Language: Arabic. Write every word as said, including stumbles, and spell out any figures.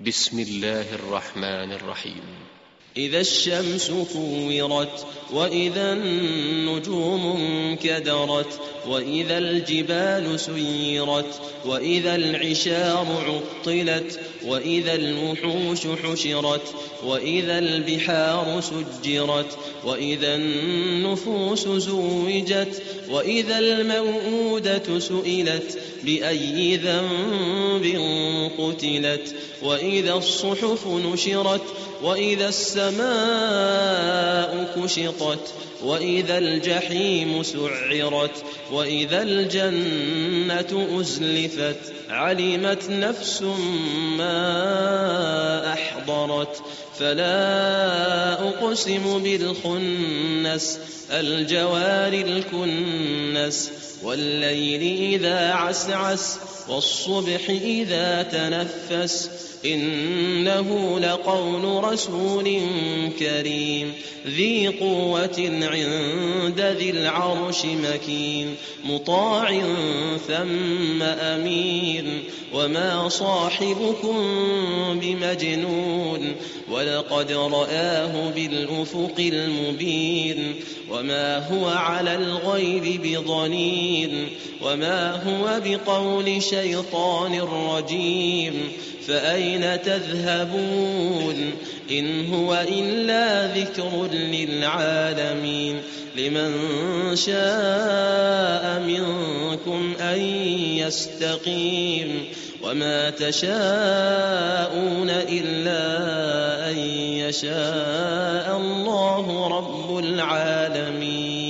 بسم الله الرحمن الرحيم. إذا الشمس كورت، وإذا النجوم انكدرت، وإذا الجبال سيرت، وإذا العشار عطلت، وإذا الوحوش حشرت، وإذا البحار سجرت، وإذا النفوس زوجت، وإذا الموءودة سئلت بأي ذنب قتلت، وإذا الصحف نشرت، وإذا السماء كشطت، وإذا الجحيم سعرت، وإذا الجنة أزلفت، علمت نفس ما أحضرت. فلا أقسم بالخنس، الجوار الكنس، والليل إذا عسعس، والصبح إذا تنفس، إنه لقول رسول كريم ذي قوة عند ذي العرش مكين، مطاع ثم أمين. وما صاحبكم بمجنون، ولقد رآه بالأفق المبين. وما هو على الغيب بضنين، وما هو بقول شيطان رجيم. فأين تذهبون؟ إن هو إلا ذكر للعالمين. لمن شاء منكم أن يستقيم، وما تشاءون إلا أن يشاء الله رب العالمين.